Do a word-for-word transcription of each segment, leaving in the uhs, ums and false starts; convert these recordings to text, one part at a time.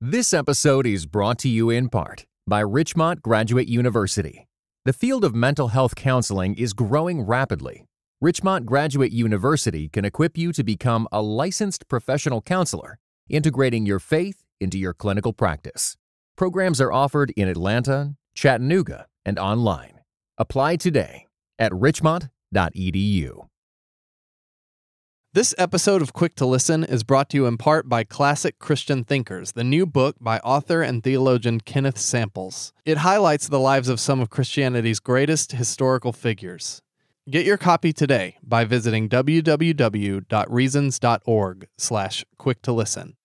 This episode is brought to you in part by Richmont Graduate University. The field of mental health counseling is growing rapidly. Richmont Graduate University can equip you to become a licensed professional counselor, integrating your faith into your clinical practice. Programs are offered in Atlanta, Chattanooga, and online. Apply today at richmont dot e d u. This episode of Quick to Listen is brought to you in part by Classic Christian Thinkers, the new book by author and theologian Kenneth Samples. It highlights the lives of some of Christianity's greatest historical figures. Get your copy today by visiting w w w dot reasons dot org slash quick to listen.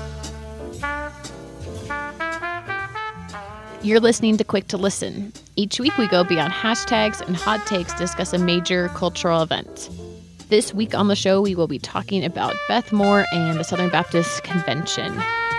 You're listening to Quick to Listen. Each week we go beyond hashtags and hot takes to discuss a major cultural event. This week on the show, we will be talking about Beth Moore and the Southern Baptist Convention.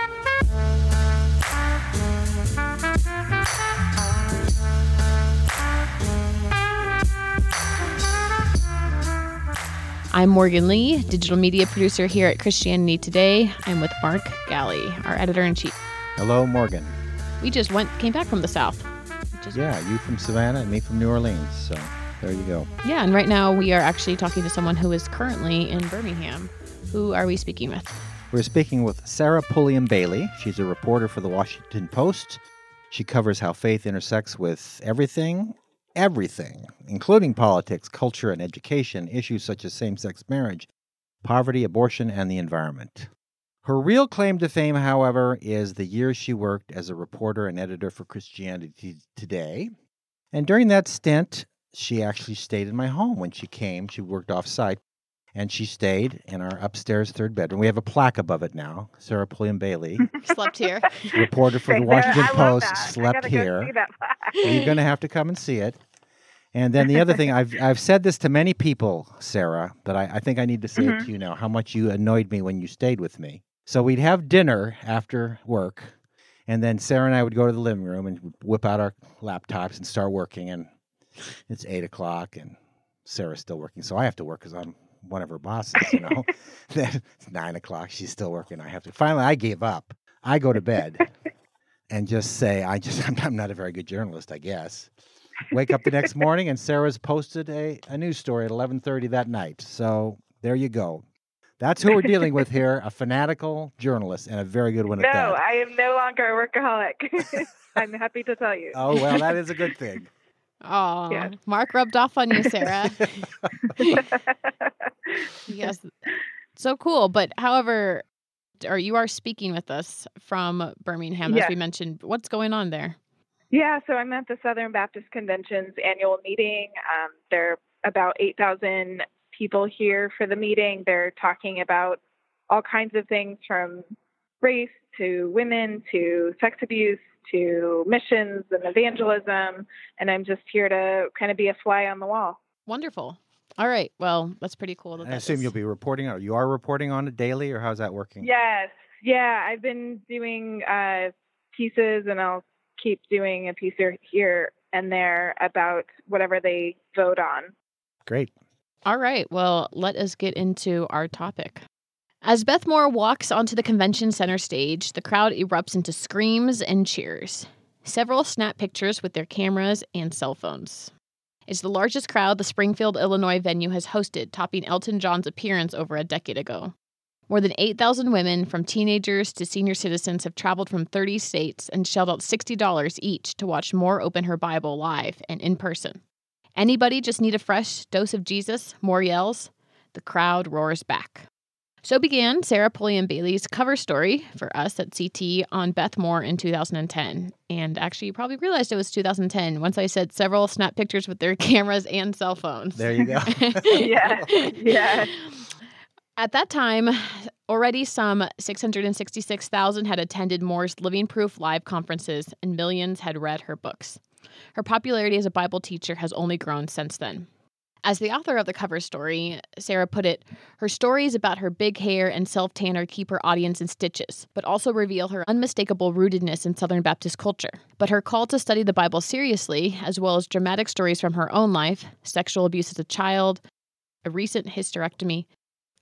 I'm Morgan Lee, digital media producer here at Christianity Today. I'm with Mark Galli, our editor-in-chief. Hello, Morgan. We just went, came back from the South. Just, yeah, you from Savannah and me from New Orleans, so there you go. Yeah, and right now we are actually talking to someone who is currently in Birmingham. Who are we speaking with? We're speaking with Sarah Pulliam Bailey. She's a reporter for the Washington Post. She covers how faith intersects with everything, everything, including politics, culture, and education, issues such as same-sex marriage, poverty, abortion, and the environment. Her real claim to fame, however, is the years she worked as a reporter and editor for Christianity Today. And during that stint, she actually stayed in my home when she came. She worked off-site, and she stayed in our upstairs third bedroom. We have a plaque above it now. Sarah Pulliam Bailey, Slept here. reporter for the Washington I love Post, that. I slept gotta here. Go see that plaque. You're going to have to come and see it. And then the other thing, I've I've said this to many people, Sarah, but I, I think I need to say Mm-hmm. it to you now, how much you annoyed me when you stayed with me. So we'd have dinner after work, and then Sarah and I would go to the living room and whip out our laptops and start working, and it's eight o'clock, and Sarah's still working, so I have to work because I'm one of her bosses, you know. Then it's nine o'clock, she's still working, I have to. Finally, I gave up. I go to bed and just say, I just, I'm, I'm not a very good journalist, I guess. Wake up the next morning, and Sarah's posted a, a news story at eleven thirty that night. So there you go. That's who we're dealing with here, a fanatical journalist, and a very good one No, at that. I am no longer a workaholic. I'm happy to tell you. Oh, well, that is a good thing. Oh, Yeah. Mark rubbed off on you, Sarah. Yes. So cool. But however, or you are speaking with us from Birmingham, Yes. as we mentioned. What's going on there? Yeah, so I'm at the Southern Baptist Convention's annual meeting. Um, there are about eight thousand people here for the meeting. They're talking about all kinds of things from race to women to sex abuse to missions and evangelism. And I'm just here to kind of be a fly on the wall. Wonderful. All right. Well, that's pretty cool. That I that assume is- you'll be reporting, or you are reporting on it daily, or how's that working? Yes. Yeah, I've been doing uh, pieces, and I'll keep doing a piece here- here and there about whatever they vote on. Great. All right. Well, let us get into our topic. As Beth Moore walks onto the convention center stage, the crowd erupts into screams and cheers. Several snap pictures with their cameras and cell phones. It's the largest crowd the Springfield, Illinois venue has hosted, topping Elton John's appearance over a decade ago. More than eight thousand women, from teenagers to senior citizens, have traveled from thirty states and shelled out sixty dollars each to watch Moore open her Bible live and in person. Anybody just need a fresh dose of Jesus? Moore yells. The crowd roars back. So began Sarah Pulliam Bailey's cover story for us at C T on Beth Moore in two thousand ten. And actually, you probably realized it was two thousand ten once I said several snap pictures with their cameras and cell phones. There you go. Yeah, yeah. At that time, already some six hundred sixty-six thousand had attended Moore's Living Proof live conferences, and millions had read her books. Her popularity as a Bible teacher has only grown since then. As the author of the cover story, Sarah put it, her stories about her big hair and self-tanner keep her audience in stitches, but also reveal her unmistakable rootedness in Southern Baptist culture. But her call to study the Bible seriously, as well as dramatic stories from her own life, sexual abuse as a child, a recent hysterectomy,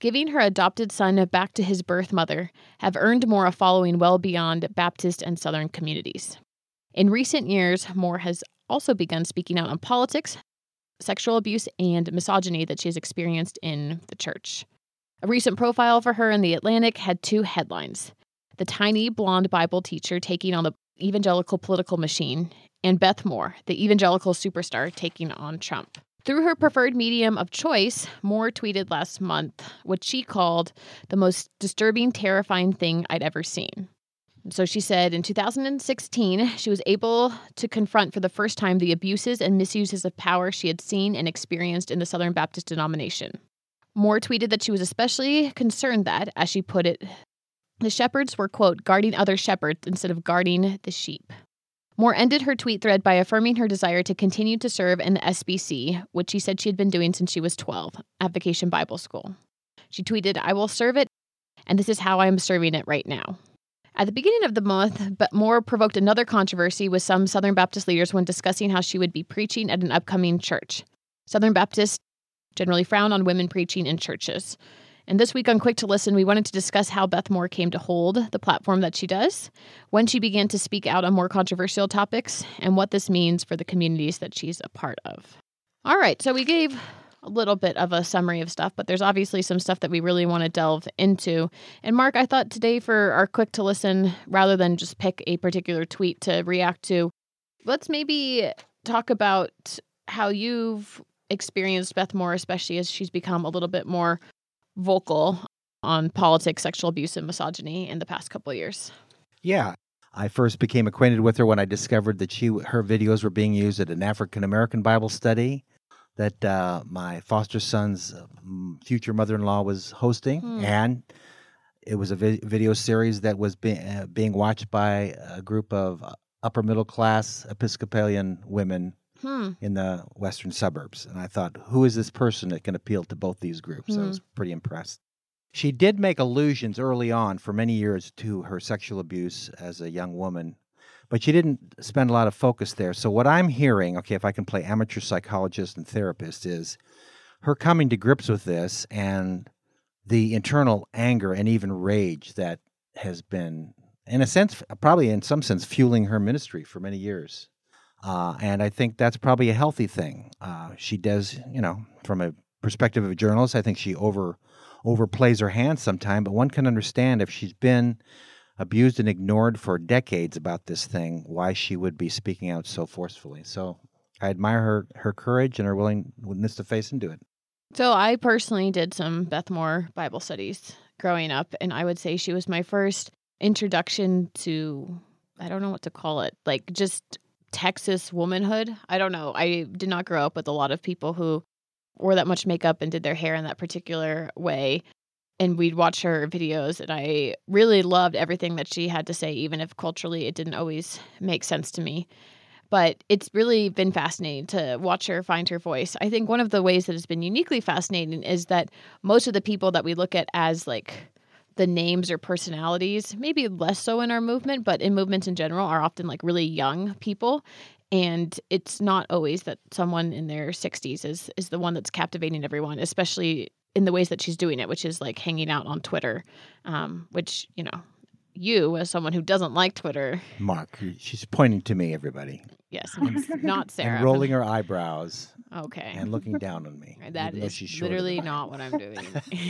giving her adopted son back to his birth mother, have earned Moore a following well beyond Baptist and Southern communities. In recent years, Moore has also begun speaking out on politics, sexual abuse, and misogyny that she has experienced in the church. A recent profile for her in The Atlantic had two headlines: The Tiny Blonde Bible Teacher Taking on the Evangelical Political Machine, and Beth Moore, the evangelical superstar taking on Trump. Through her preferred medium of choice, Moore tweeted last month what she called the most disturbing, terrifying thing I'd ever seen. So she said in two thousand sixteen, she was able to confront for the first time the abuses and misuses of power she had seen and experienced in the Southern Baptist denomination. Moore tweeted that she was especially concerned that, as she put it, the shepherds were, quote, guarding other shepherds instead of guarding the sheep. Moore ended her tweet thread by affirming her desire to continue to serve in the S B C, which she said she had been doing since she was twelve, at Vacation Bible School. She tweeted, I will serve it, and this is how I am serving it right now. At the beginning of the month, but Moore provoked another controversy with some Southern Baptist leaders when discussing how she would be preaching at an upcoming church. Southern Baptists generally frown on women preaching in churches. And this week on Quick to Listen, we wanted to discuss how Beth Moore came to hold the platform that she does, when she began to speak out on more controversial topics, and what this means for the communities that she's a part of. All right, so we gave a little bit of a summary of stuff, but there's obviously some stuff that we really want to delve into. And Mark, I thought today for our Quick to Listen, rather than just pick a particular tweet to react to, let's maybe talk about how you've experienced Beth Moore, especially as she's become a little bit more vocal on politics, sexual abuse, and misogyny in the past couple of years. Yeah. I first became acquainted with her when I discovered that she her videos were being used at an African-American Bible study that uh, my foster son's future mother-in-law was hosting. Hmm. And it was a vi- video series that was be- uh, being watched by a group of upper-middle-class Episcopalian women Hmm. in the western suburbs. And I thought, who is this person that can appeal to both these groups? Hmm. I was pretty impressed. She did make allusions early on for many years to her sexual abuse as a young woman, but she didn't spend a lot of focus there. So what I'm hearing, okay, if I can play amateur psychologist and therapist, is her coming to grips with this and the internal anger and even rage that has been, in a sense, probably in some sense, fueling her ministry for many years. Uh, and I think that's probably a healthy thing. Uh, she does, you know, from a perspective of a journalist, I think she over overplays her hand sometimes, but one can understand if she's been abused and ignored for decades about this thing, why she would be speaking out so forcefully. So I admire her, her courage and her willingness to face into it. So I personally did some Beth Moore Bible studies growing up, and I would say she was my first introduction to, I don't know what to call it, like just Texas womanhood. I don't know. I did not grow up with a lot of people who wore that much makeup and did their hair in that particular way. And we'd watch her videos, and I really loved everything that she had to say, even if culturally it didn't always make sense to me. But it's really been fascinating to watch her find her voice. I think one of the ways that has been uniquely fascinating is that most of the people that we look at as like the names or personalities, maybe less so in our movement, but in movements in general, are often like really young people. And it's not always that someone in their sixties is is the one that's captivating everyone, especially in the ways that she's doing it, which is like hanging out on Twitter, um, which, you know, you as someone who doesn't like Twitter. Mark, she's pointing to me, everybody. Yes, it's not Sarah. And rolling her eyebrows. Okay. And looking down on me. That is literally not what I'm doing.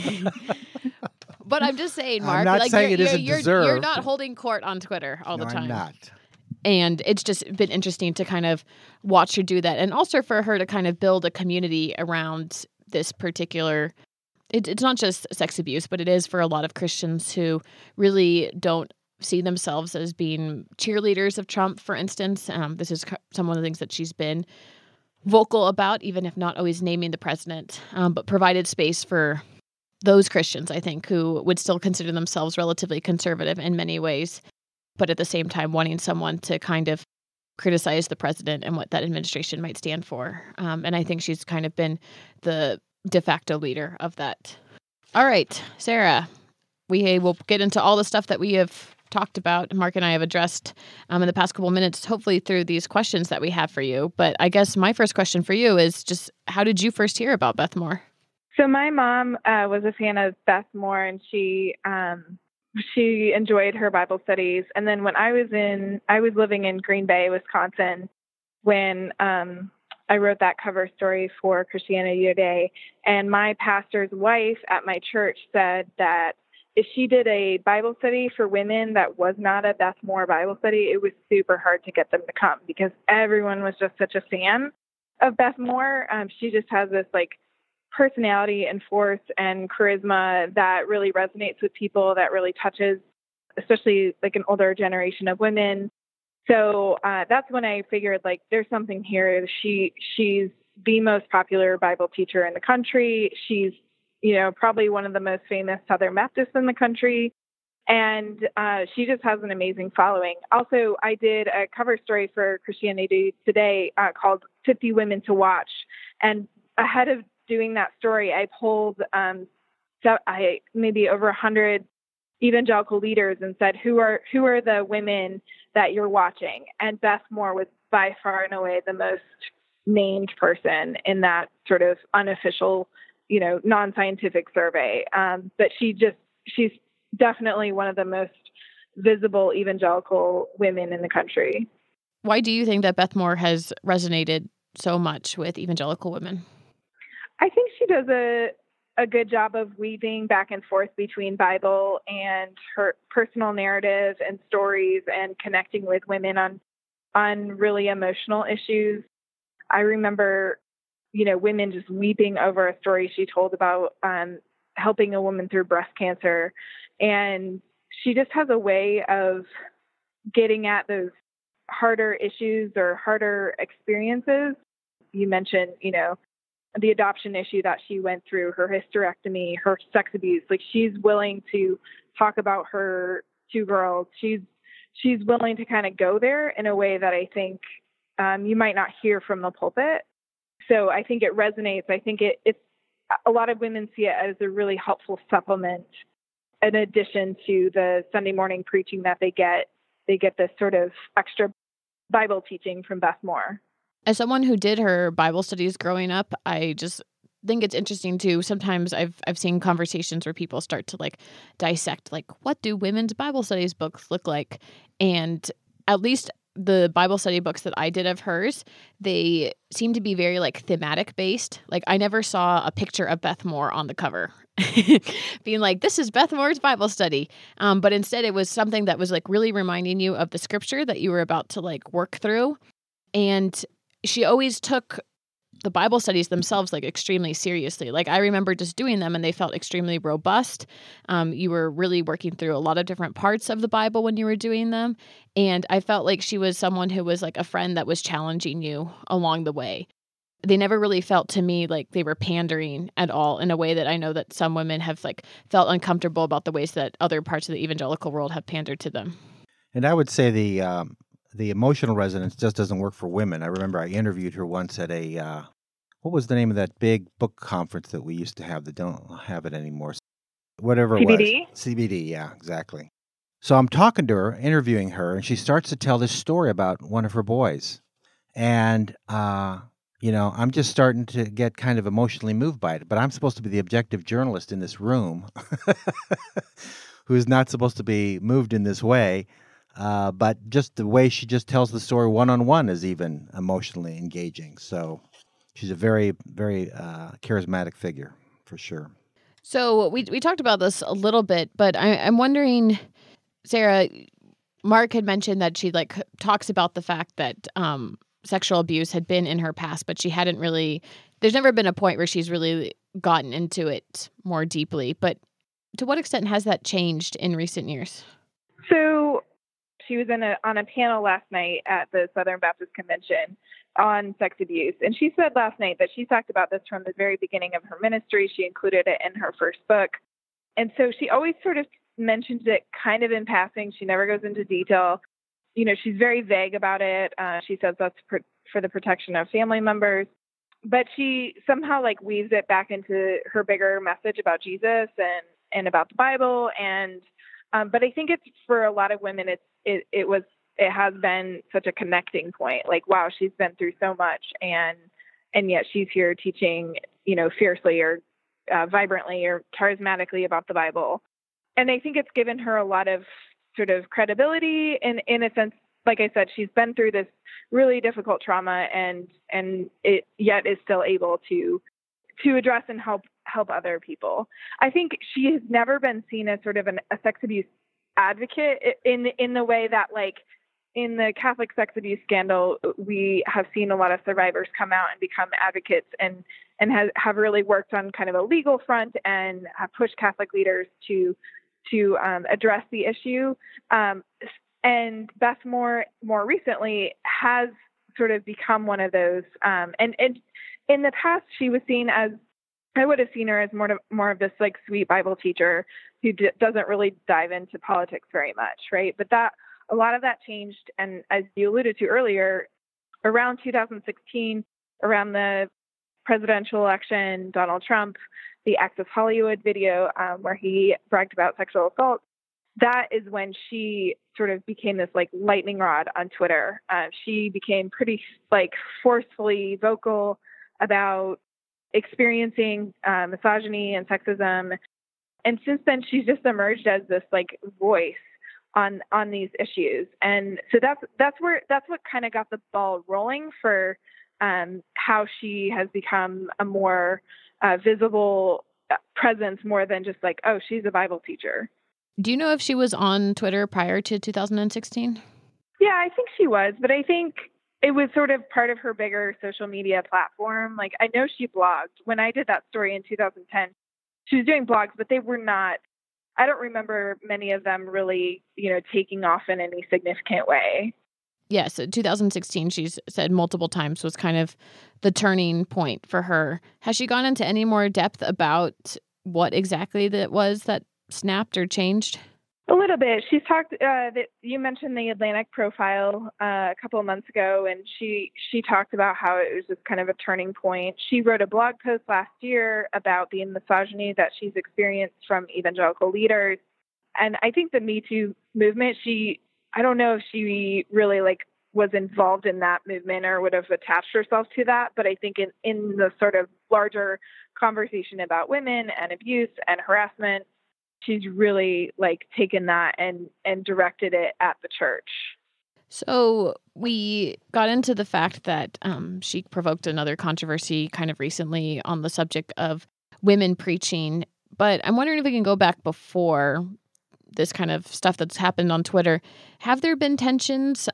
But I'm just saying, Mark, I'm not like saying you're, it isn't you're, deserved. You're not holding court on Twitter all no, the time. I'm not. And it's just been interesting to kind of watch her do that. And also for her to kind of build a community around this particular, it, it's not just sex abuse, but it is for a lot of Christians who really don't see themselves as being cheerleaders of Trump, for instance. Um, this is some of the things that she's been vocal about, even if not always naming the president, um, but provided space for those Christians, I think, who would still consider themselves relatively conservative in many ways, but at the same time wanting someone to kind of criticize the president and what that administration might stand for. Um, and I think she's kind of been the de facto leader of that. All right, Sarah, we will get into all the stuff that we have talked about, Mark and I have addressed um, in the past couple of minutes, hopefully through these questions that we have for you. But I guess my first question for you is just, how did you first hear about Beth Moore? So my mom uh, was a fan of Beth Moore, and she um, she enjoyed her Bible studies. And then when I was in, I was living in Green Bay, Wisconsin, when um, I wrote that cover story for Christianity Today. And my pastor's wife at my church said that if she did a Bible study for women that was not a Beth Moore Bible study, it was super hard to get them to come because everyone was just such a fan of Beth Moore. Um, she just has this like personality and force and charisma that really resonates with people, that really touches, especially like an older generation of women. So uh, that's when I figured like there's something here. She she's the most popular Bible teacher in the country. She's, you know, probably one of the most famous Southern Baptists in the country. And uh, she just has an amazing following. Also, I did a cover story for Christianity Today uh, called fifty Women to Watch. And ahead of doing that story, I polled um, so I maybe over a hundred evangelical leaders and said, who are who are the women that you're watching? And Beth Moore was by far and away the most named person in that sort of unofficial, you know, non-scientific survey. Um, but she just, she's definitely one of the most visible evangelical women in the country. Why do you think that Beth Moore has resonated so much with evangelical women? I think she does a a good job of weaving back and forth between Bible and her personal narrative and stories and connecting with women on on really emotional issues. I remember, you know, women just weeping over a story she told about um, helping a woman through breast cancer. And she just has a way of getting at those harder issues or harder experiences. You mentioned, you know, the adoption issue that she went through, her hysterectomy, her sex abuse. Like she's willing to talk about her two girls. She's she's willing to kind of go there in a way that I think um, you might not hear from the pulpit. So I think it resonates. I think it, it's a lot of women see it as a really helpful supplement in addition to the Sunday morning preaching that they get. They get this sort of extra Bible teaching from Beth Moore. As someone who did her Bible studies growing up, I just think it's interesting too. Sometimes I've I've seen conversations where people start to like dissect like what do women's Bible studies books look like? And at least the Bible study books that I did of hers, they seem to be very like thematic based. Like I never saw a picture of Beth Moore on the cover being like, this is Beth Moore's Bible study. Um, but instead it was something that was like really reminding you of the scripture that you were about to like work through. And she always took the Bible studies themselves like extremely seriously. Like I remember just doing them and they felt extremely robust. Um, you were really working through a lot of different parts of the Bible when you were doing them. And I felt like she was someone who was like a friend that was challenging you along the way. They never really felt to me like they were pandering at all in a way that I know that some women have like felt uncomfortable about the ways that other parts of the evangelical world have pandered to them. And I would say the um, the emotional resonance just doesn't work for women. I remember I interviewed her once at a, uh, what was the name of that big book conference that we used to have that don't have it anymore? Whatever C B D? it was. C B D, yeah, exactly. So I'm talking to her, interviewing her, and she starts to tell this story about one of her boys. And, uh, you know, I'm just starting to get kind of emotionally moved by it. But I'm supposed to be the objective journalist in this room who's not supposed to be moved in this way. Uh, but just the way she just tells the story one-on-one is even emotionally engaging. So she's a very, very uh, charismatic figure, for sure. So we we talked about this a little bit, but I, I'm wondering, Sarah, Mark had mentioned that she like talks about the fact that um, sexual abuse had been in her past, but she hadn't really, there's never been a point where she's really gotten into it more deeply. But to what extent has that changed in recent years? So she was in a, on a panel last night at the Southern Baptist Convention on sex abuse. And she said last night that she talked about this from the very beginning of her ministry. She included it in her first book. And so she always sort of mentions it kind of in passing. She never goes into detail. You know, she's very vague about it. Uh, she says that's for, for the protection of family members. But she somehow like weaves it back into her bigger message about Jesus and, and about the Bible. And um, but I think it's for a lot of women, it's it, it was it has been such a connecting point. Like, wow, she's been through so much, and and yet she's here teaching, you know, fiercely or uh, vibrantly or charismatically about the Bible. And I think it's given her a lot of sort of credibility in, in a sense. Like I said, she's been through this really difficult trauma and, and it yet is still able to, to address and help, help other people. I think she has never been seen as sort of an, a sex abuse advocate in, in the way that, like, in the Catholic sex abuse scandal, we have seen a lot of survivors come out and become advocates and, and have, have really worked on kind of a legal front and have pushed Catholic leaders to, to um, address the issue. Um, And Beth Moore, more recently, has sort of become one of those. Um, and, and in the past, she was seen as, I would have seen her as more, to, more of this like sweet Bible teacher who d- doesn't really dive into politics very much, right? But that a lot of that changed. And as you alluded to earlier, around two thousand sixteen, around the presidential election, Donald Trump, the Access Hollywood video um, where he bragged about sexual assault, that is when she sort of became this like lightning rod on Twitter. Uh, she became pretty like forcefully vocal about experiencing uh, misogyny and sexism. And since then, she's just emerged as this like voice on on these issues. And so that's that's where that's what kind of got the ball rolling for um, how she has become a more uh, visible presence, more than just like, oh, she's a Bible teacher. Do you know if she was on Twitter prior to two thousand sixteen? Yeah, I think she was, but I think it was sort of part of her bigger social media platform. Like, I know she blogged. When I did that story in two thousand ten, she was doing blogs, but they were not, I don't remember many of them really, you know, taking off in any significant way. Yeah, so two thousand sixteen, she's said multiple times, was kind of the turning point for her. Has she gone into any more depth about what exactly that was that snapped or changed? A little bit. She's talked, uh, that you mentioned the Atlantic profile uh, a couple of months ago, and she, she talked about how it was just kind of a turning point. She wrote a blog post last year about the misogyny that she's experienced from evangelical leaders. And I think the Me Too movement, she, I don't know if she really like was involved in that movement or would have attached herself to that. But I think in, in the sort of larger conversation about women and abuse and harassment, she's really like taken that and, and directed it at the church. So we got into the fact that um, she provoked another controversy kind of recently on the subject of women preaching. But I'm wondering if we can go back before this kind of stuff that's happened on Twitter. Have there been tensions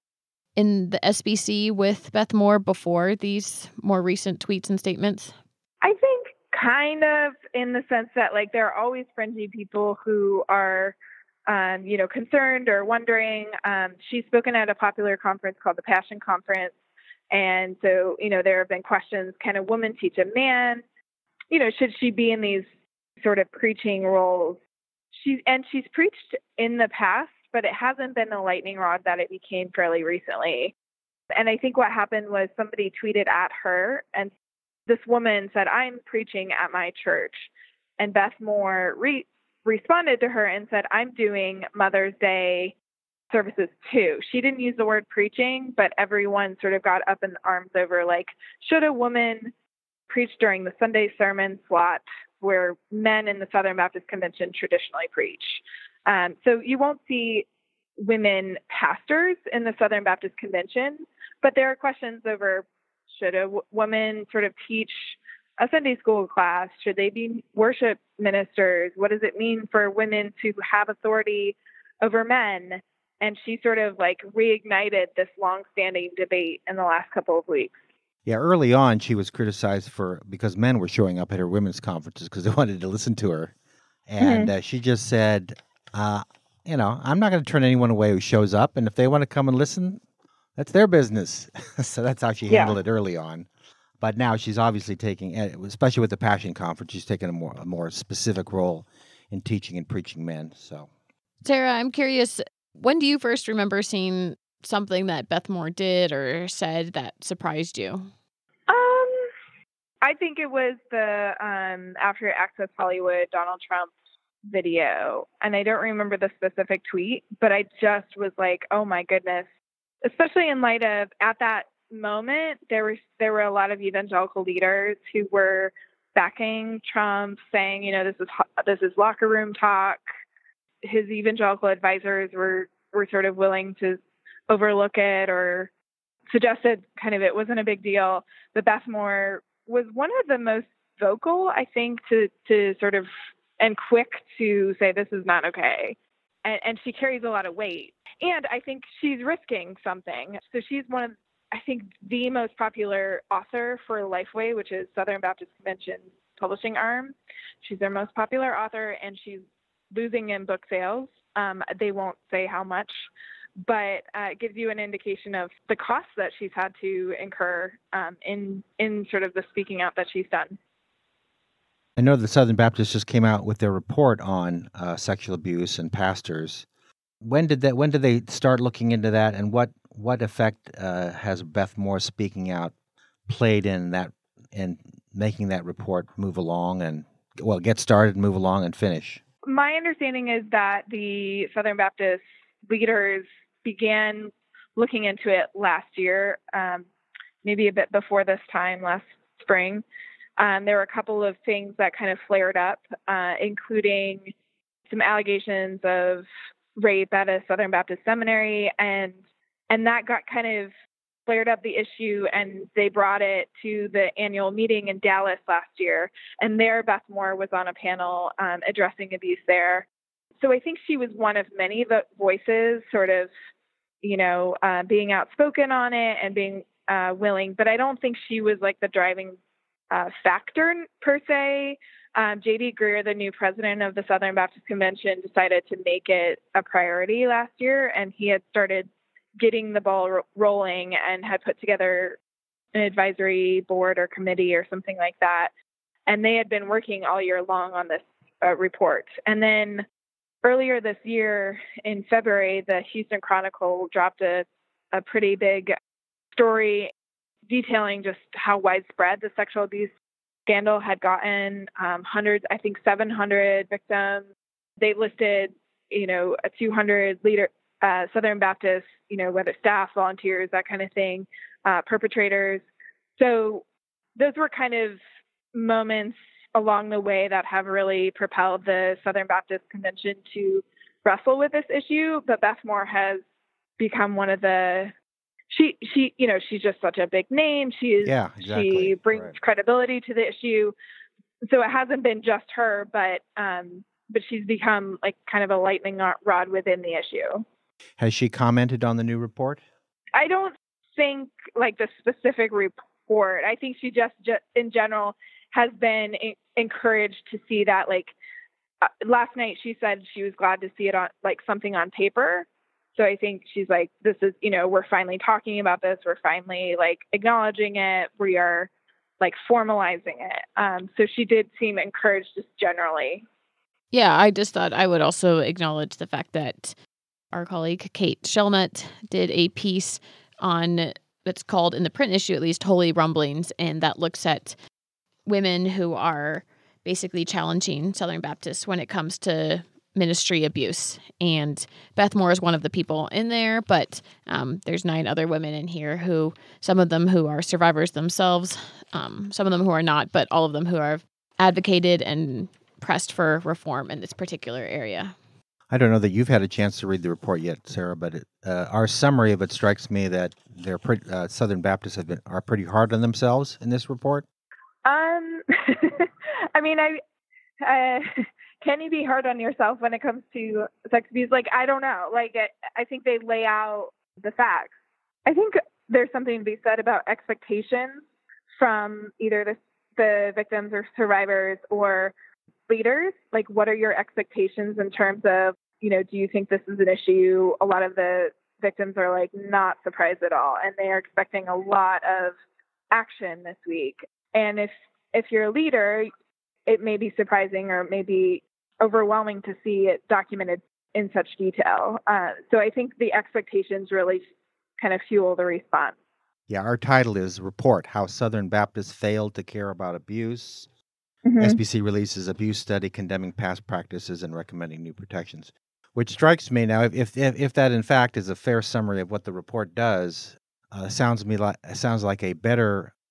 in the S B C with Beth Moore before these more recent tweets and statements? I think kind of, in the sense that like there are always fringy people who are, um, you know, concerned or wondering. Um, she's spoken at a popular conference called the Passion Conference. And so, you know, there have been questions, can a woman teach a man? You know, should she be in these sort of preaching roles? She, and she's preached in the past, but it hasn't been a lightning rod that it became fairly recently. And I think what happened was somebody tweeted at her, and this woman said, I'm preaching at my church. And Beth Moore re- responded to her and said, I'm doing Mother's Day services too. She didn't use the word preaching, but everyone sort of got up in arms over, like, should a woman preach during the Sunday sermon slot where men in the Southern Baptist Convention traditionally preach? Um, so you won't see women pastors in the Southern Baptist Convention, but there are questions over, should a w- woman sort of teach a Sunday school class? Should they be worship ministers? What does it mean for women to have authority over men? And she sort of like reignited this longstanding debate in the last couple of weeks. Yeah, early on, she was criticized for because men were showing up at her women's conferences because they wanted to listen to her. And mm-hmm. uh, she just said, uh, you know, I'm not going to turn anyone away who shows up. And if they want to come and listen, that's their business. So that's how she yeah. handled it early on. But now she's obviously taking, especially with the Passion Conference, she's taking a more a more specific role in teaching and preaching men. So, Sarah, I'm curious, when do you first remember seeing something that Beth Moore did or said that surprised you? Um, I think it was the um, after Access Hollywood, Donald Trump video. And I don't remember the specific tweet, but I just was like, oh my goodness. Especially in light of, at that moment, there was there were a lot of evangelical leaders who were backing Trump, saying, you know, this is this is locker room talk. His evangelical advisors were were sort of willing to overlook it or suggested kind of it wasn't a big deal. But Beth Moore was one of the most vocal, I think, to to sort of and quick to say this is not okay. And, and she carries a lot of weight. And I think she's risking something. So she's one of, I think, the most popular author for Lifeway, which is Southern Baptist Convention's publishing arm. She's their most popular author, and she's losing in book sales. Um, they won't say how much, but uh, it gives you an indication of the costs that she's had to incur um, in in sort of the speaking out that she's done. I know the Southern Baptists just came out with their report on uh, sexual abuse and pastors. When did that? When did they start looking into that, and what what effect uh, has Beth Moore speaking out played in that in making that report move along and well get started, move along, and finish? My understanding is that the Southern Baptist leaders began looking into it last year, um, maybe a bit before this time last spring. Um, there were a couple of things that kind of flared up, uh, including some allegations of rape at a Southern Baptist seminary, and and that got kind of flared up the issue, and they brought it to the annual meeting in Dallas last year, and there Beth Moore was on a panel um, addressing abuse there. So I think she was one of many voices sort of, you know, uh, being outspoken on it and being uh, willing, but I don't think she was like the driving Uh, factor per se. Um, J D Greer, the new president of the Southern Baptist Convention, decided to make it a priority last year, and he had started getting the ball ro- rolling and had put together an advisory board or committee or something like that. And they had been working all year long on this uh, report. And then earlier this year, in February, the Houston Chronicle dropped a, a pretty big story detailing just how widespread the sexual abuse scandal had gotten. Um, hundreds, I think seven hundred victims. They listed, you know, a two hundred leader, uh, Southern Baptist, you know, whether staff, volunteers, that kind of thing, uh, perpetrators. So those were kind of moments along the way that have really propelled the Southern Baptist Convention to wrestle with this issue. But Beth Moore has become one of the She, she, you know, she's just such a big name. She is, Yeah, exactly. She brings Right. credibility to the issue. So it hasn't been just her, but, um, but she's become like kind of a lightning rod within the issue. Has she commented on the new report? I don't think like the specific report. I think she just, just in general has been in, encouraged to see that, like uh, last night she said she was glad to see it on like something on paper. So I think she's like, this is, you know, we're finally talking about this. We're finally like acknowledging it. We are like formalizing it. Um, so she did seem encouraged just generally. Yeah, I just thought I would also acknowledge the fact that our colleague Kate Shelnut did a piece on, that's called, in the print issue at least, Holy Rumblings, and that looks at women who are basically challenging Southern Baptists when it comes to ministry abuse. And Beth Moore is one of the people in there, but um, there's nine other women in here who, some of them who are survivors themselves, um, some of them who are not, but all of them who are advocated and pressed for reform in this particular area. I don't know that you've had a chance to read the report yet, Sarah, but it, uh, our summary of it strikes me that they're pretty, uh, Southern Baptists have been are pretty hard on themselves in this report. Um, I mean, I uh, can you be hard on yourself when it comes to sex abuse? Like, I don't know. Like, I, I think they lay out the facts. I think there's something to be said about expectations from either the the victims or survivors or leaders. Like, what are your expectations in terms of, you know, do you think this is an issue? A lot of the victims are like not surprised at all, and they are expecting a lot of action this week. And if if you're a leader, it may be surprising or maybe overwhelming to see it documented in such detail. Uh, so I think the expectations really kind of fuel the response. Yeah, our title is Report, How Southern Baptists Failed to Care About Abuse. Mm-hmm. S B C releases abuse study condemning past practices and recommending new protections. Which strikes me now, if if, if that in fact is a fair summary of what the report does, uh, sounds me like sounds like a better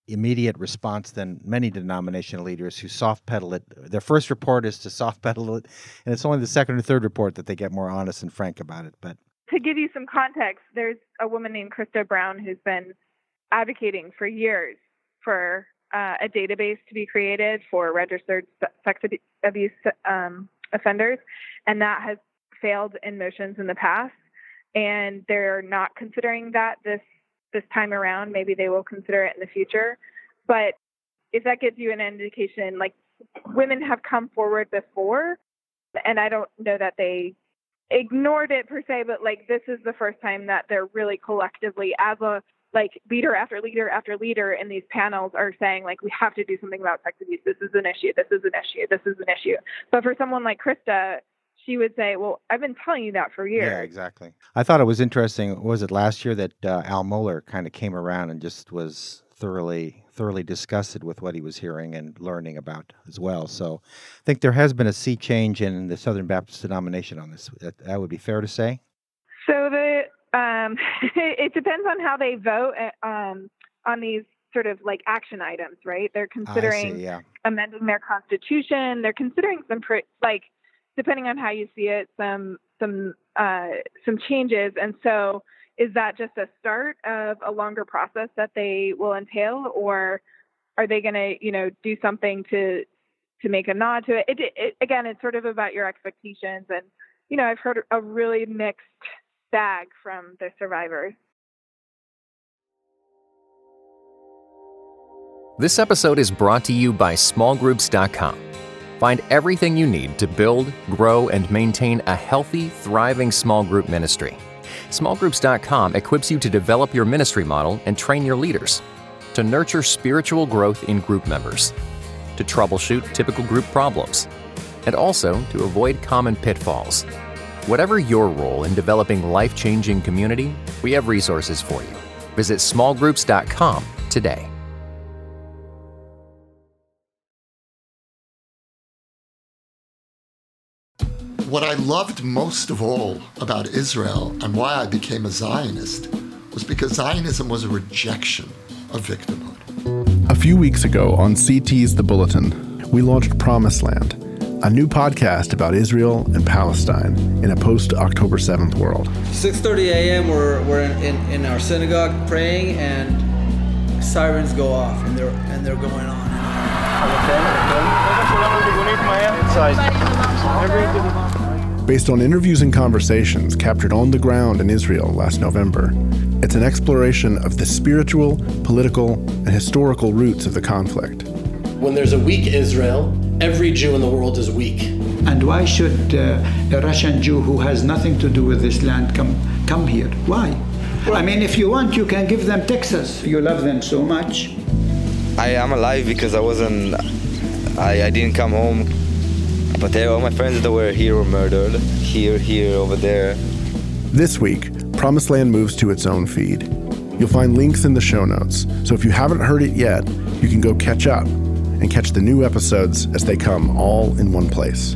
immediate response than many denominational leaders who soft pedal it. Their first report is to soft pedal it, and it's only the second or third report that they get more honest and frank about it. But to give you some context, there's a woman named Krista Brown who's been advocating for years for uh, a database to be created for registered sex abuse um, offenders, and that has failed in motions in the past. And they're not considering that this this time around. Maybe they will consider it in the future. But if that gives you an indication, like, women have come forward before, and I don't know that they ignored it per se, but like this is the first time that they're really collectively, as a like leader after leader after leader in these panels, are saying, like, we have to do something about sex abuse. This is an issue. This is an issue. This is an issue. But for someone like Krista, she would say, well, I've been telling you that for years. Yeah, exactly. I thought it was interesting. Was it last year that uh, Al Mohler kind of came around and just was thoroughly, thoroughly disgusted with what he was hearing and learning about as well? So I think there has been a sea change in the Southern Baptist denomination on this. That, that would be fair to say? So the um, it depends on how they vote um, on these sort of like action items, right? They're considering see, yeah. amending their constitution. They're considering some pre- like, depending on how you see it, some some uh, some changes. And so is that just a start of a longer process that they will entail, or are they going to, you know, do something to to make a nod to it? It, it? Again, it's sort of about your expectations. And, you know, I've heard a really mixed bag from the survivors. This episode is brought to you by small groups dot com. Find everything you need to build, grow, and maintain a healthy, thriving small group ministry. small groups dot com equips you to develop your ministry model and train your leaders, to nurture spiritual growth in group members, to troubleshoot typical group problems, and also to avoid common pitfalls. Whatever your role in developing life-changing community, we have resources for you. Visit small groups dot com today. What I loved most of all about Israel and why I became a Zionist was because Zionism was a rejection of victimhood. A few weeks ago on C T's The Bulletin, we launched Promised Land, a new podcast about Israel and Palestine in a post-October seventh world. six thirty a.m. we're, we're in, in, in our synagogue praying, and sirens go off, and they're, and they're going on. Based on interviews and conversations captured on the ground in Israel last November, it's an exploration of the spiritual, political, and historical roots of the conflict. When there's a weak Israel, every Jew in the world is weak. And why should uh, a Russian Jew who has nothing to do with this land come come here? Why? I mean, if you want, you can give them Texas. You love them so much. I am alive because I wasn't, I, I didn't come home. But they, all my friends that were here were murdered. Here, here, over there. This week, Promised Land moves to its own feed. You'll find links in the show notes, so if you haven't heard it yet, you can go catch up and catch the new episodes as they come all in one place.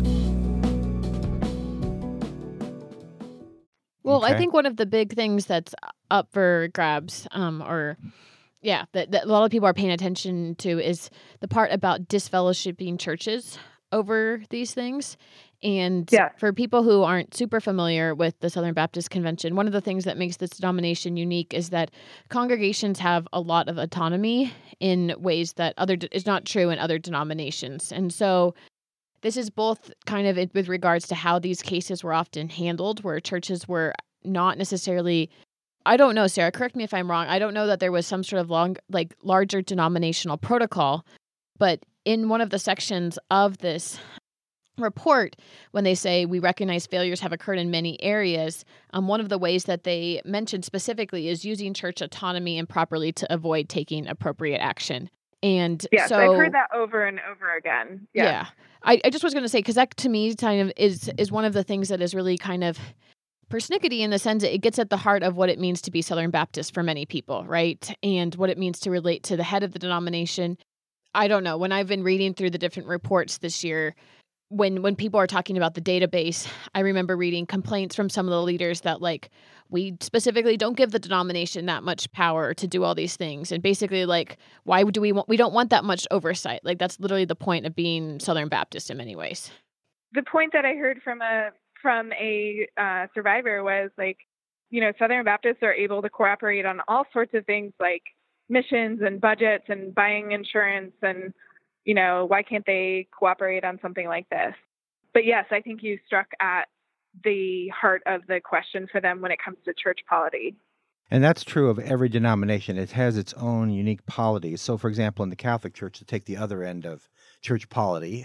Well, Okay. I think one of the big things that's up for grabs, um, or yeah, that, that a lot of people are paying attention to is the part about disfellowshipping churches over these things. And Yeah. for people who aren't super familiar with the Southern Baptist Convention, one of the things that makes this denomination unique is that congregations have a lot of autonomy in ways that other is not true in other denominations. And so this is both kind of with regards to how these cases were often handled, where churches were not necessarily, I don't know, Sarah, correct me if I'm wrong. I don't know that there was some sort of long, like larger denominational protocol, but in one of the sections of this report, when they say we recognize failures have occurred in many areas, um, one of the ways that they mentioned specifically is using church autonomy improperly to avoid taking appropriate action. And Yes, so, I've heard that over and over again. yeah, Yeah. I, I just was going to say, because that to me kind of is is one of the things that is really kind of persnickety in the sense that it gets at the heart of what it means to be Southern Baptist for many people, right? And what it means to relate to the head of the denomination. I don't know. When I've been reading through the different reports this year, when when people are talking about the database, I remember reading complaints from some of the leaders that like we specifically don't give the denomination that much power to do all these things, and basically like why do we want we don't want that much oversight? Like that's literally the point of being Southern Baptist in many ways. The point that I heard from a from a uh, survivor was like, you know, Southern Baptists are able to cooperate on all sorts of things like missions and budgets and buying insurance, and you know, why can't they cooperate on something like this? But yes, I think you struck at the heart of the question for them when it comes to church polity. And that's true of every denomination. It has its own unique polity. So, for example, in the Catholic Church, to take the other end of church polity,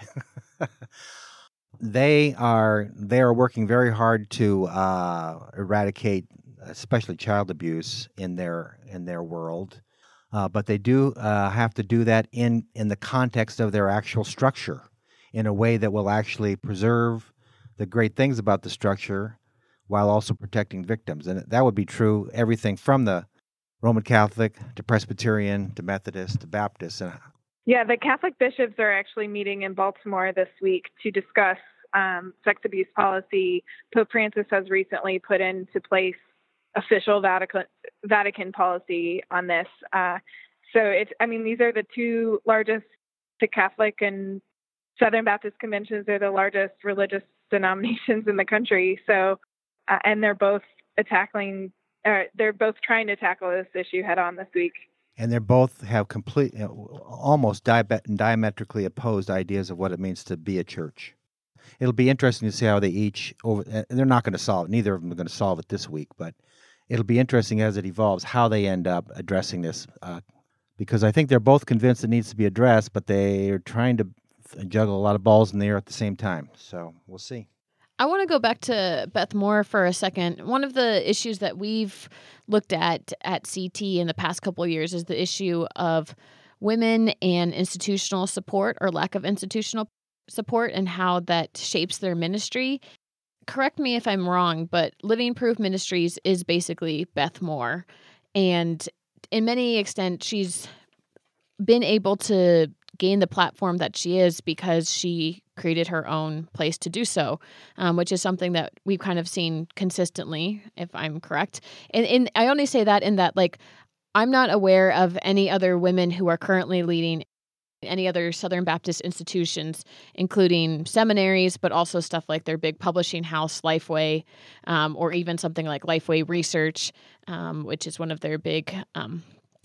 they are they are working very hard to uh, eradicate, especially child abuse in their in their world. Uh, but they do uh, have to do that in, in the context of their actual structure in a way that will actually preserve the great things about the structure while also protecting victims. And that would be true everything from the Roman Catholic to Presbyterian to Methodist to Baptist. Yeah, the Catholic bishops are actually meeting in Baltimore this week to discuss um, sex abuse policy. Pope Francis has recently put into place official Vatican Vatican policy on this. Uh, so it's, I mean, these are the two largest, the Catholic and Southern Baptist conventions are the largest religious denominations in the country. So, uh, and they're both tackling, uh, they're both trying to tackle this issue head on this week. And they both have complete, you know, almost diametrically opposed ideas of what it means to be a church. It'll be interesting to see how they each, over, they're not going to solve it. Neither of them are going to solve it this week, but it'll be interesting as it evolves how they end up addressing this, uh, because I think they're both convinced it needs to be addressed, but they are trying to juggle a lot of balls in the air at the same time. So we'll see. I want to go back to Beth Moore for a second. One of the issues that we've looked at at C T in the past couple of years is the issue of women and institutional support or lack of institutional support and how that shapes their ministry. Correct me if I'm wrong, but Living Proof Ministries is basically Beth Moore. And in many extent, she's been able to gain the platform that she is because she created her own place to do so, um, which is something that we've kind of seen consistently, if I'm correct. And, and I only say that in that, like, I'm not aware of any other women who are currently leading any other Southern Baptist institutions, including seminaries, but also stuff like their big publishing house, Lifeway, um, or even something like Lifeway Research, um, which is one of their big um,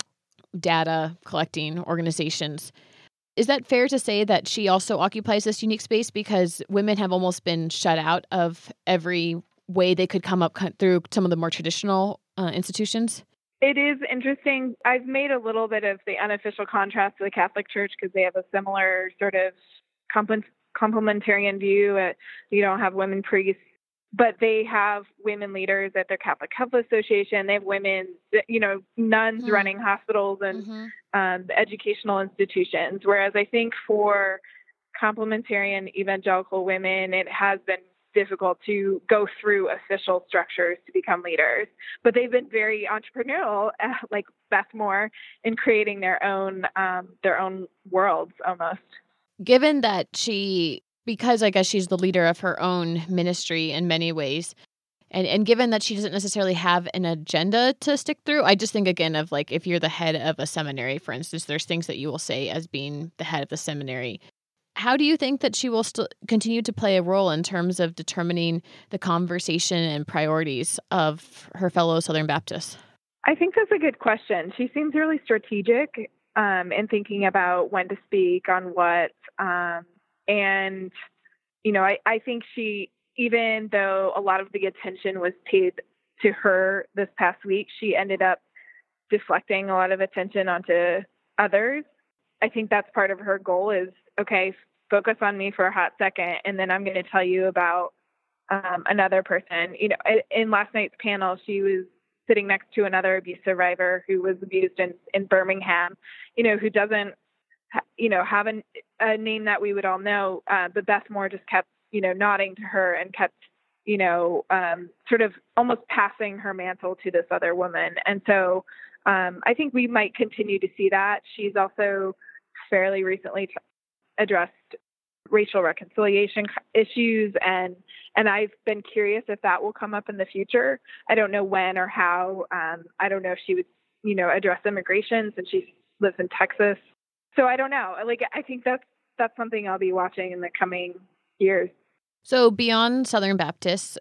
data collecting organizations. Is that fair to say that she also occupies this unique space because women have almost been shut out of every way they could come up through some of the more traditional uh, institutions? It is interesting. I've made a little bit of the unofficial contrast to the Catholic Church because they have a similar sort of complementarian view. Uh, you don't have women priests, but they have women leaders at their Catholic Health Association. They have women, you know, nuns mm-hmm. running hospitals and mm-hmm. um, educational institutions. Whereas I think for complementarian evangelical women, it has been difficult to go through official structures to become leaders, but they've been very entrepreneurial, uh, like Beth Moore, in creating their own um, their own worlds almost. Given that she, because I guess she's the leader of her own ministry in many ways, and and given that she doesn't necessarily have an agenda to stick through, I just think again of like if you're the head of a seminary, for instance, there's things that you will say as being the head of the seminary. How do you think that she will still continue to play a role in terms of determining the conversation and priorities of her fellow Southern Baptists? I think that's a good question. She seems really strategic um, in thinking about when to speak on what. Um, and, you know, I, I think she, even though a lot of the attention was paid to her this past week, she ended up deflecting a lot of attention onto others. I think that's part of her goal is, okay, focus on me for a hot second, and then I'm going to tell you about um, another person. You know, in last night's panel, she was sitting next to another abuse survivor who was abused in, in Birmingham, you know, who doesn't, you know, have an, a name that we would all know. Uh, but Beth Moore just kept, you know, nodding to her and kept, you know, um, sort of almost passing her mantle to this other woman. And so um, I think we might continue to see that. She's also fairly recently t- addressed racial reconciliation issues. And, and I've been curious if that will come up in the future. I don't know when or how. Um, I don't know if she would, you know, address immigration since she lives in Texas. So I don't know. Like, I think that's, that's something I'll be watching in the coming years. So beyond Southern Baptists,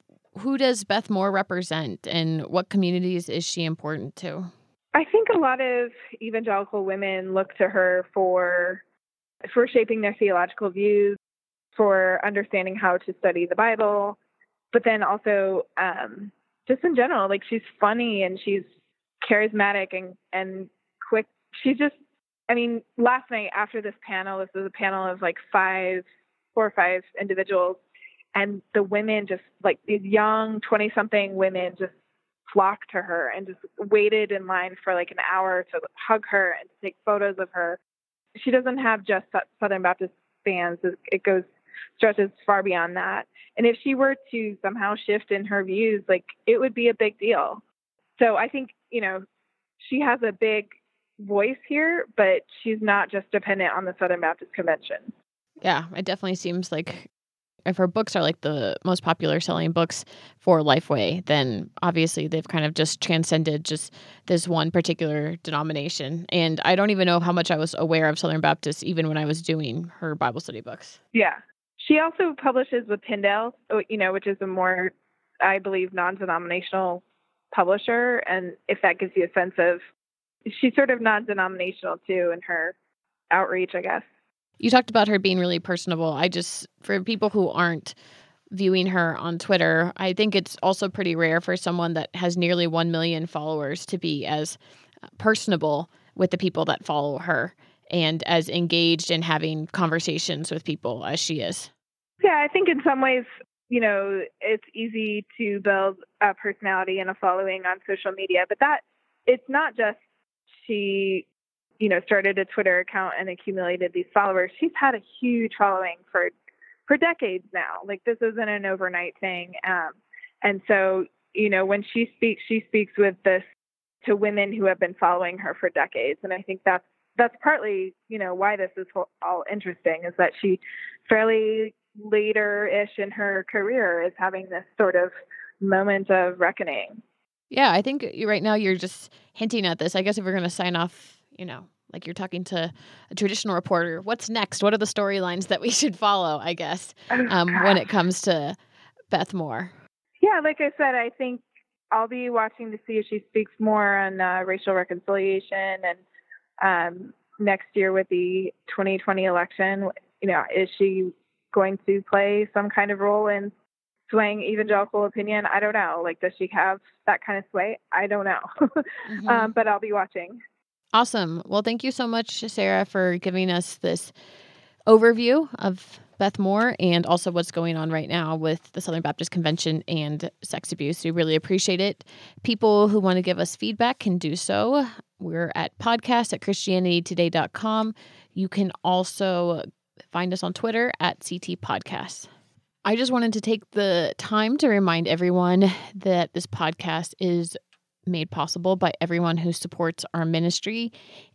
who does Beth Moore represent and what communities is she important to? I think a lot of evangelical women look to her for for shaping their theological views, for understanding how to study the Bible, but then also um, just in general, like she's funny and she's charismatic and, and quick. She's just, I mean, last night after this panel, this was a panel of like five, four or five individuals, and the women just like these young twenty-something women just flocked to her and just waited in line for like an hour to hug her and to take photos of her. She doesn't have just Southern Baptist fans. It goes, stretches far beyond that. And if she were to somehow shift in her views, like it would be a big deal. So I think, you know, she has a big voice here, but she's not just dependent on the Southern Baptist Convention. Yeah, it definitely seems like if her books are like the most popular selling books for Lifeway, then obviously they've kind of just transcended just this one particular denomination. And I don't even know how much I was aware of Southern Baptists even when I was doing her Bible study books. Yeah. She also publishes with Tyndale, you know, which is a more, I believe, non-denominational publisher. And if that gives you a sense of, she's sort of non-denominational too in her outreach, I guess. You talked about her being really personable. I just, for people who aren't viewing her on Twitter, I think it's also pretty rare for someone that has nearly one million followers to be as personable with the people that follow her and as engaged in having conversations with people as she is. Yeah, I think in some ways, you know, it's easy to build a personality and a following on social media, but that it's not just she, you know, started a Twitter account and accumulated these followers. She's had a huge following for, for decades now. Like this isn't an overnight thing. Um, and so, you know, when she speaks, she speaks with this to women who have been following her for decades. And I think that's, that's partly, you know, why this is all interesting is that she fairly later-ish in her career is having this sort of moment of reckoning. Yeah, I think right now you're just hinting at this. I guess if we're going to sign off, you know, like you're talking to a traditional reporter, what's next? What are the storylines that we should follow, I guess, um, when it comes to Beth Moore? Yeah, like I said, I think I'll be watching to see if she speaks more on uh, racial reconciliation and um, next year with the twenty twenty election. You know, is she going to play some kind of role in swaying evangelical opinion? I don't know. Like, does she have that kind of sway? I don't know. mm-hmm. um, but I'll be watching. Awesome. Well, thank you so much, Sarah, for giving us this overview of Beth Moore and also what's going on right now with the Southern Baptist Convention and sex abuse. We really appreciate it. People who want to give us feedback can do so. We're at podcast at christianity today dot com. You can also find us on Twitter at C T Podcasts. I just wanted to take the time to remind everyone that this podcast is made possible by everyone who supports our ministry.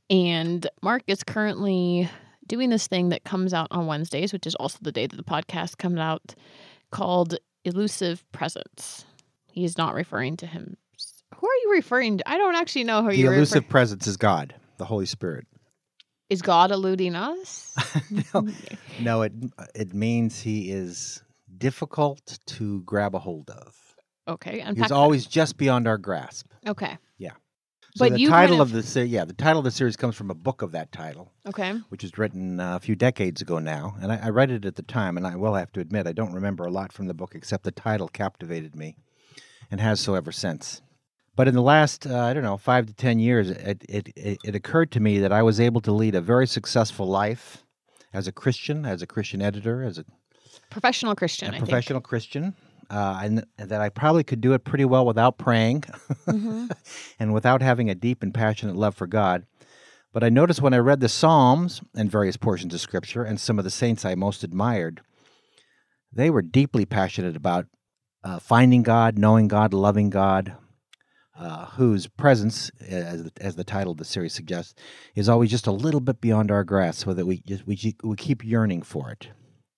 And Mark is currently doing this thing that comes out on Wednesdays, which is also the day that the podcast comes out, called Elusive Presence. He is not referring to him. Who are you referring to? I don't actually know who the you're referring to. The elusive presence is God, the Holy Spirit. Is God eluding us? no, no, it it means he is difficult to grab a hold of. Okay, he's always just beyond our grasp. Okay, yeah. So but the you title kind of, of the series, yeah, the title of the series comes from a book of that title. Okay, which was written uh, a few decades ago now, and I, I read it at the time, and I will have to admit I don't remember a lot from the book except the title captivated me, and has so ever since. But in the last, uh, I don't know, five to ten years, it, it, it, it occurred to me that I was able to lead a very successful life as a Christian, as a Christian editor, as a professional Christian, a I professional think. Christian, uh, and, and that I probably could do it pretty well without praying mm-hmm. and without having a deep and passionate love for God. But I noticed when I read the Psalms and various portions of Scripture and some of the saints I most admired, they were deeply passionate about uh, finding God, knowing God, loving God, Uh, whose presence, as the, as the title of the series suggests, is always just a little bit beyond our grasp, so that we just we we keep yearning for it.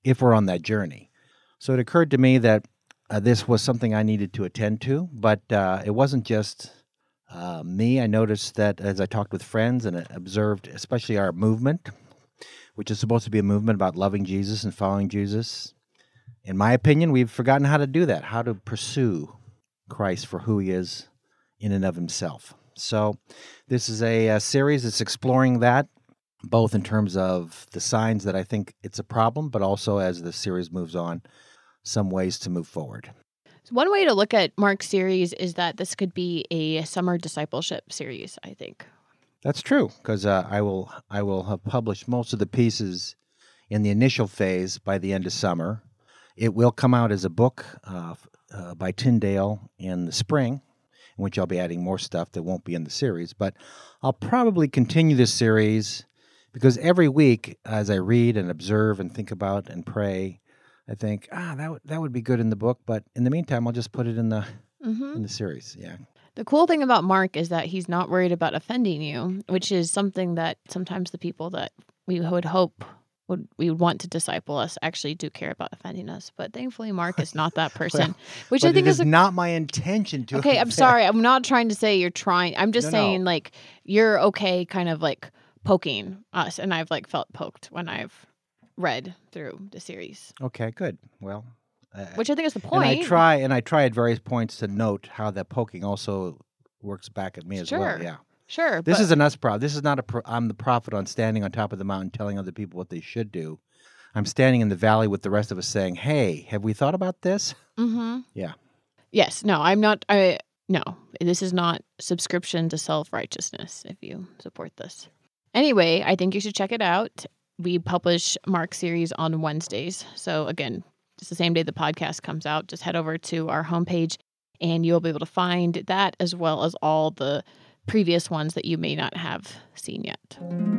if we're on that journey. So it occurred to me that uh, this was something I needed to attend to, but uh, it wasn't just uh, me. I noticed that as I talked with friends and observed, especially our movement, which is supposed to be a movement about loving Jesus and following Jesus, in my opinion, we've forgotten how to do that, how to pursue Christ for who he is in and of himself. So this is a, a series that's exploring that, both in terms of the signs that I think it's a problem, but also as the series moves on, some ways to move forward. So one way to look at Mark's series is that this could be a summer discipleship series, I think. That's true, because uh, I will I will have published most of the pieces in the initial phase by the end of summer. It will come out as a book uh, uh, by Tyndale in the spring, in which I'll be adding more stuff that won't be in the series. But I'll probably continue this series because every week, as I read and observe and think about and pray, I think, ah, that w- that would be good in the book. But in the meantime, I'll just put it in the Mm-hmm. in the series. Yeah. The cool thing about Mark is that he's not worried about offending you, which is something that sometimes the people that we would hope would we would want to disciple us actually do care about offending us. But thankfully, Mark is not that person, Well, which but I think it is is a, not my intention to. okay. I'm offend. sorry. I'm not trying to say you're trying. I'm just No, no. saying like you're okay, kind of like poking us, and I've like felt poked when I've read through the series, Okay, good. Well, uh, which I think is the point. and I try and I try at various points to note how that poking also works back at me as well. Sure. Yeah. Sure. This but, is an us problem. This is not a. Pro- I'm the prophet on standing on top of the mountain telling other people what they should do. I'm standing in the valley with the rest of us saying, "Hey, have we thought about this?" Mm-hmm. Yeah. Yes. No, I'm not. I no. This is not subscription to self-righteousness. If you support this, anyway, I think you should check it out. We publish Mark series on Wednesdays. So again, it's the same day the podcast comes out. Just head over to our homepage, and you'll be able to find that as well as all the previous ones that you may not have seen yet.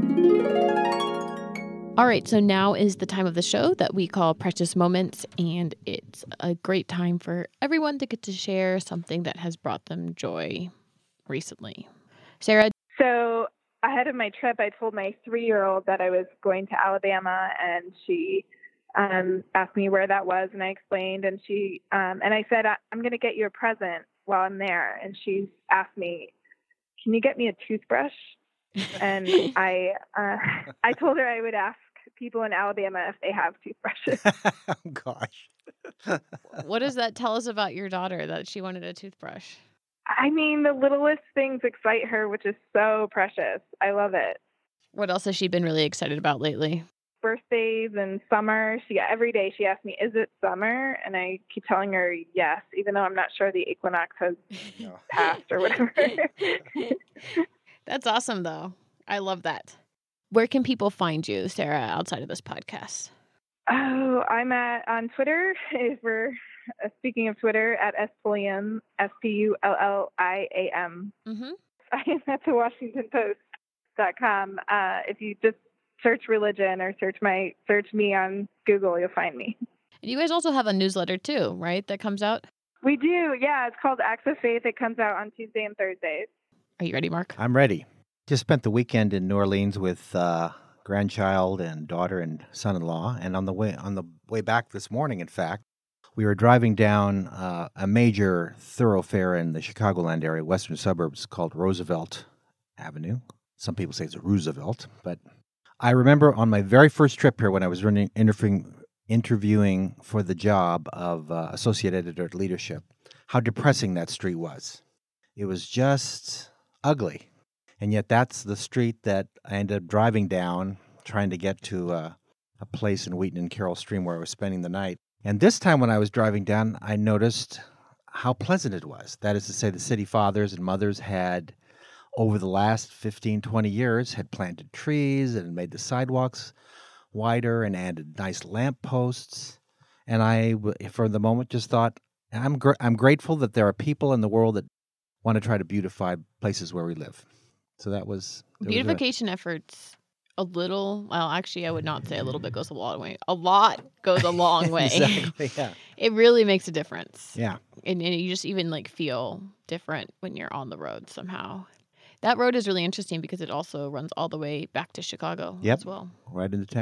All right, so now is the time of the show that we call Precious Moments, and it's a great time for everyone to get to share something that has brought them joy recently. Sarah? So ahead of my trip, I told my three-year-old that I was going to Alabama, and she um, asked me where that was, and I explained, and she um, and I said, I'm going to get you a present while I'm there, and she asked me, can you get me a toothbrush? And I uh, I told her I would ask people in Alabama if they have toothbrushes. Oh gosh. What does that tell us about your daughter, that she wanted a toothbrush? I mean, the littlest things excite her, which is so precious. I love it. What else has she been really excited about lately? Birthdays and summer. She every day she asks me, "Is it summer?" And I keep telling her yes, even though I'm not sure the equinox has passed or whatever. That's awesome, though. I love that. Where can people find you, Sarah, outside of this podcast? Oh, I'm at on Twitter. If we're uh, speaking of Twitter, at Spulliam, S P U L L I A M. Mm-hmm. I am at the Washington Post dot com. Uh, if you just search religion or search my search me on Google, you'll find me. And you guys also have a newsletter too, right? That comes out. We do, yeah. It's called Acts of Faith. It comes out on Tuesday and Thursdays. Are you ready, Mark? I'm ready. Just spent the weekend in New Orleans with uh, grandchild and daughter and son-in-law, and on the way on the way back this morning, in fact, we were driving down uh, a major thoroughfare in the Chicagoland area, western suburbs, called Roosevelt Avenue. Some people say it's Roosevelt, but I remember on my very first trip here when I was running interviewing, interviewing for the job of uh, associate editor at Leadership, how depressing that street was. It was just ugly. And yet that's the street that I ended up driving down, trying to get to uh, a place in Wheaton and Carroll Stream where I was spending the night. And this time when I was driving down, I noticed how pleasant it was. That is to say, the city fathers and mothers had, over the last fifteen, twenty years, had planted trees and made the sidewalks wider and added nice lamp posts. And I, for the moment, just thought, I'm gr- I'm grateful that there are people in the world that want to try to beautify places where we live. So that was... Beautification was a, efforts, a little, well, actually, I would not say a little bit goes a long way. A lot goes a long way. Exactly, yeah. It really makes a difference. Yeah. And, and you just even like feel different when you're on the road somehow. That road is really interesting because it also runs all the way back to Chicago yep. as well. Right into town.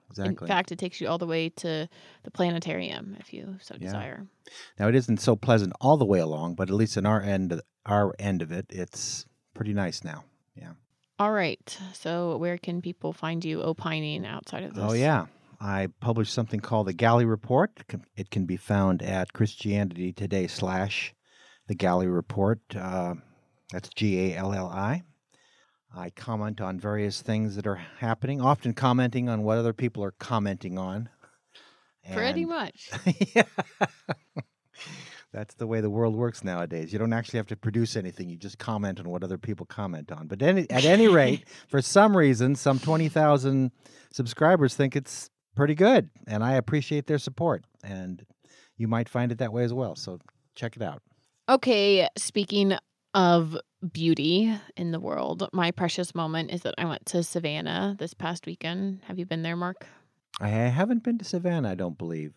exactly. In fact, it takes you all the way to the planetarium if you so Yeah. desire. Now, it isn't so pleasant all the way along, but at least in our end, our end of it, it's pretty nice now. Yeah. All right. So where can people find you opining outside of this? Oh, yeah. I published something called the Galley Report. It can be found at Christianity Today slash the Galley Report. Uh, that's G A L L I. I comment on various things that are happening, often commenting on what other people are commenting on. Pretty And- much. yeah. That's the way the world works nowadays. You don't actually have to produce anything. You just comment on what other people comment on. But any, at any rate, for some reason, some twenty thousand subscribers think it's pretty good. And I appreciate their support. And you might find it that way as well. So check it out. Okay, speaking of beauty in the world, my precious moment is that I went to Savannah this past weekend. Have you been there, Mark? I haven't been to Savannah, I don't believe.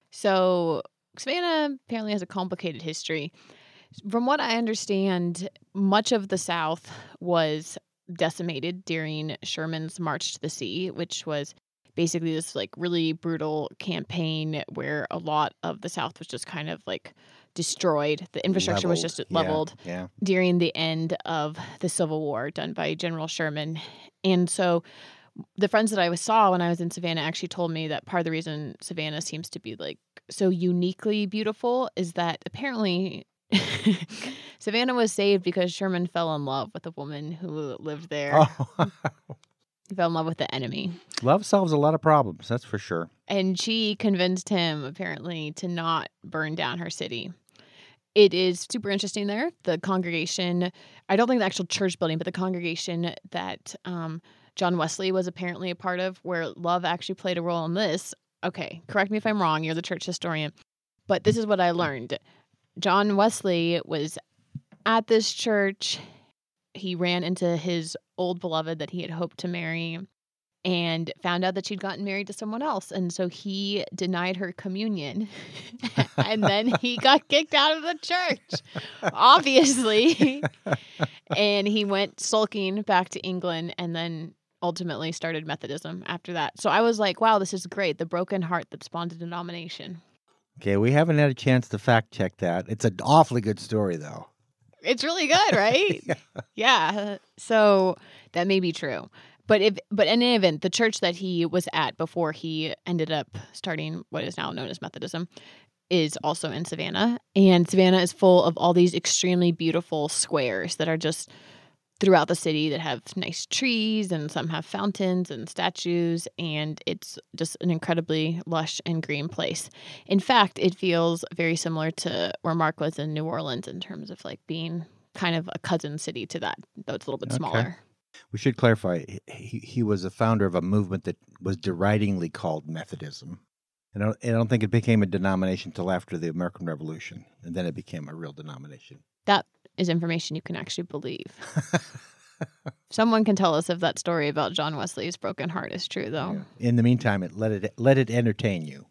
So Savannah apparently has a complicated history. From what I understand, much of the South was decimated during Sherman's March to the Sea, which was basically this like really brutal campaign where a lot of the South was just kind of like destroyed. The infrastructure was Leveled. just Yeah, leveled yeah. during the end of the Civil War done by General Sherman. And so the friends that I saw when I was in Savannah actually told me that part of the reason Savannah seems to be like so uniquely beautiful is that apparently Savannah was saved because Sherman fell in love with a woman who lived there. Oh. He fell in love with the enemy. Love solves a lot of problems, that's for sure. And she convinced him, apparently, to not burn down her city. It is super interesting there. The congregation, I don't think the actual church building, but the congregation that um, John Wesley was apparently a part of, where love actually played a role in this. Okay, correct me if I'm wrong. You're the church historian. But this is what I learned. John Wesley was at this church. He ran into his old beloved that he had hoped to marry and found out that she'd gotten married to someone else. And so he denied her communion. And then he got kicked out of the church, obviously. And he went sulking back to England and then ultimately started Methodism after that. So I was like, wow, this is great. The broken heart that spawned a denomination. Okay, we haven't had a chance to fact check that. It's an awfully good story, though. It's really good, right? Yeah. Yeah. So that may be true. But if but in any event, the church that he was at before he ended up starting what is now known as Methodism is also in Savannah. And Savannah is full of all these extremely beautiful squares that are just throughout the city that have nice trees, and some have fountains and statues, and it's just an incredibly lush and green place. In fact, it feels very similar to where Mark was in New Orleans in terms of like being kind of a cousin city to that, though it's a little bit Okay. smaller. We should clarify, he, he was a founder of a movement that was deridingly called Methodism. And I don't, I don't think it became a denomination until after the American Revolution, and then it became a real denomination. That is information you can actually believe. Someone can tell us if that story about John Wesley's broken heart is true, though. In the meantime, it, let it let it entertain you.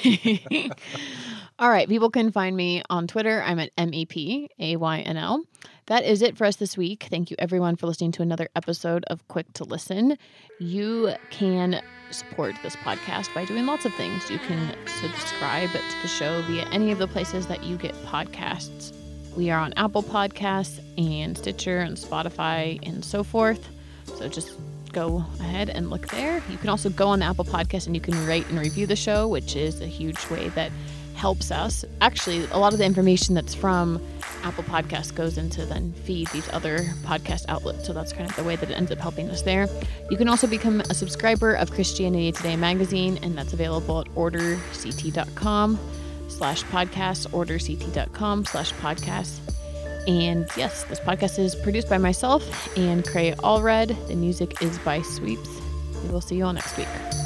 All right, people can find me on Twitter. I'm at M E P A Y N L. That is it for us this week. Thank you, everyone, for listening to another episode of Quick to Listen. You can support this podcast by doing lots of things. You can subscribe to the show via any of the places that you get podcasts. We are on Apple Podcasts and Stitcher and Spotify and so forth. So just go ahead and look there. You can also go on the Apple Podcast and you can rate and review the show, which is a huge way that helps us. Actually, a lot of the information that's from Apple Podcasts goes into then feed these other podcast outlets. So that's kind of the way that it ends up helping us there. You can also become a subscriber of Christianity Today magazine, and that's available at order c t dot com slash podcast, order c t dot com slash podcast. And yes, this podcast is produced by myself and Cray Allred. The music is by Sweeps. We will see you all next week.